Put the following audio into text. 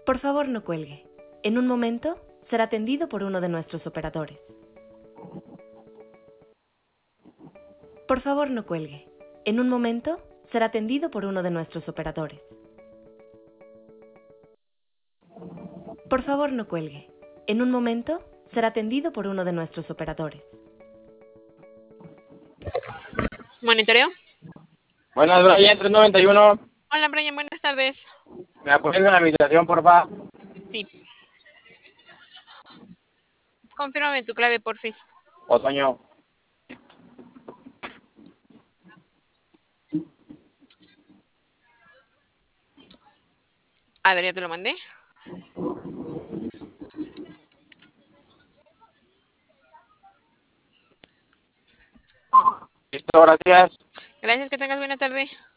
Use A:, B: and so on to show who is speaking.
A: Por favor, no cuelgue. En un momento será atendido por uno de nuestros operadores. Por favor, no cuelgue. En un momento será atendido por uno de nuestros operadores. Por favor, no cuelgue. En un momento será atendido por uno de nuestros operadores.
B: Monitoreo.
C: Buenas, Brian, 391.
B: Hola, Brian, buenas tardes.
C: ¿Me apoyas con la habitación, porfa?
B: Sí. Confírmame tu clave, porfis.
C: Otoño.
B: A ver, ya te lo mandé.
C: Listo, gracias.
B: Gracias, que tengas buena tarde.